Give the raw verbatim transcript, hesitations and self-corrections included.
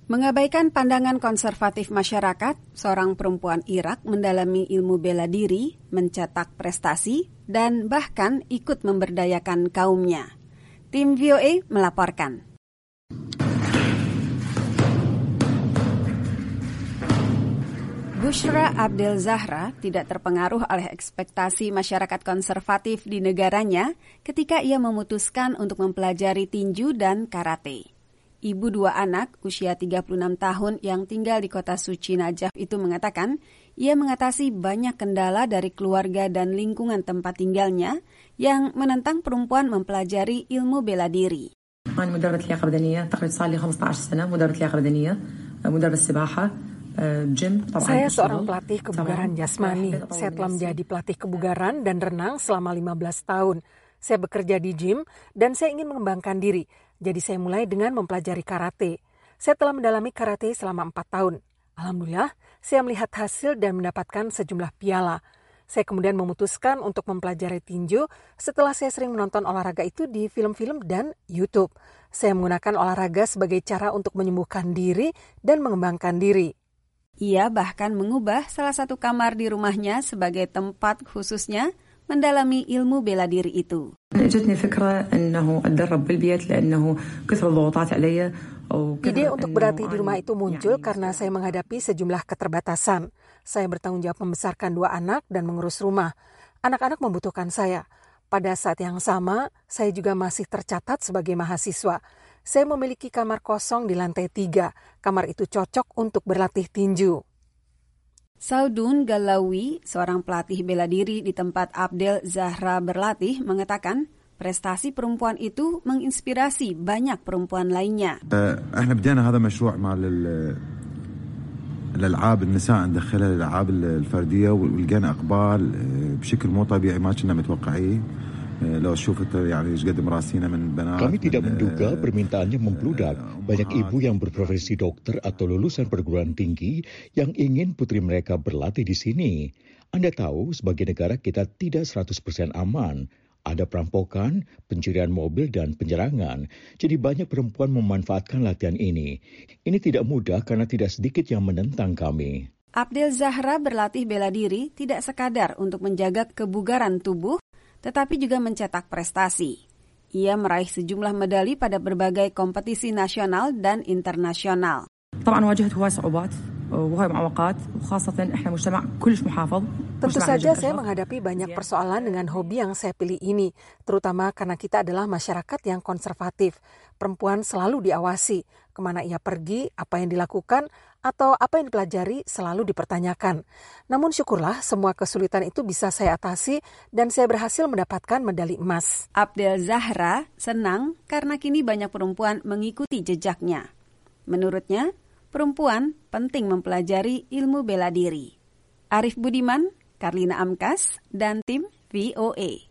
Mengabaikan pandangan konservatif masyarakat, seorang perempuan Irak mendalami ilmu bela diri, mencetak prestasi, dan bahkan ikut memberdayakan kaumnya. Tim V O A melaporkan. Bushra Abdel Zahra tidak terpengaruh oleh ekspektasi masyarakat konservatif di negaranya ketika ia memutuskan untuk mempelajari tinju dan karate. Ibu dua anak usia tiga puluh enam tahun yang tinggal di kota suci Najaf itu mengatakan ia mengatasi banyak kendala dari keluarga dan lingkungan tempat tinggalnya yang menentang perempuan mempelajari ilmu bela diri. أنا مدربة لياقة بدنية تقريبا صار لي خمسة عشر سنة مدربة لياقة بدنية مدربة سباحة جيم. Saya seorang pelatih kebugaran jasmani. Saya telah menjadi pelatih kebugaran dan renang selama lima belas tahun. Saya bekerja di gym dan saya ingin mengembangkan diri. Jadi saya mulai dengan mempelajari karate. Saya telah mendalami karate selama empat tahun. Alhamdulillah, saya melihat hasil dan mendapatkan sejumlah piala. Saya kemudian memutuskan untuk mempelajari tinju setelah saya sering menonton olahraga itu di film-film dan YouTube. Saya menggunakan olahraga sebagai cara untuk menyembuhkan diri dan mengembangkan diri. Ia bahkan mengubah salah satu kamar di rumahnya sebagai tempat khususnya mendalami ilmu bela diri itu. Ide untuk berlatih di rumah itu muncul karena saya menghadapi sejumlah keterbatasan. Saya bertanggung jawab membesarkan dua anak dan mengurus rumah. Anak-anak membutuhkan saya. Pada saat yang sama, saya juga masih tercatat sebagai mahasiswa. Saya memiliki kamar kosong di lantai tiga. Kamar itu cocok untuk berlatih tinju. Saudun Galawi, seorang pelatih bela diri di tempat Abdel Zahra berlatih, mengatakan prestasi perempuan itu menginspirasi banyak perempuan lainnya. احنا بدينا هذا مشروع مع الالعاب النساء ندخلها الالعاب الفرديه ولقينا اقبال بشكل مو طبيعي ما كنا متوقعين. Kami tidak menduga permintaannya membludak. Banyak ibu yang berprofesi dokter atau lulusan perguruan tinggi yang ingin putri mereka berlatih di sini. Anda tahu, sebagai negara kita tidak seratus persen aman. Ada perampokan, pencurian mobil, dan penyerangan. Jadi banyak perempuan memanfaatkan latihan ini. Ini tidak mudah karena tidak sedikit yang menentang kami. Abdel Zahra berlatih bela diri tidak sekadar untuk menjaga kebugaran tubuh, tetapi juga mencetak prestasi. Ia meraih sejumlah medali pada berbagai kompetisi nasional dan internasional. Tentu saja saya menghadapi banyak persoalan dengan hobi yang saya pilih ini, terutama karena kita adalah masyarakat yang konservatif. Perempuan selalu diawasi, kemana ia pergi, apa yang dilakukan, atau apa yang dipelajari selalu dipertanyakan. Namun syukurlah semua kesulitan itu bisa saya atasi dan saya berhasil mendapatkan medali emas. Abdel Zahra senang karena kini banyak perempuan mengikuti jejaknya. Menurutnya, perempuan penting mempelajari ilmu bela diri. Arif Budiman, Karlina Amkas, dan tim V O A.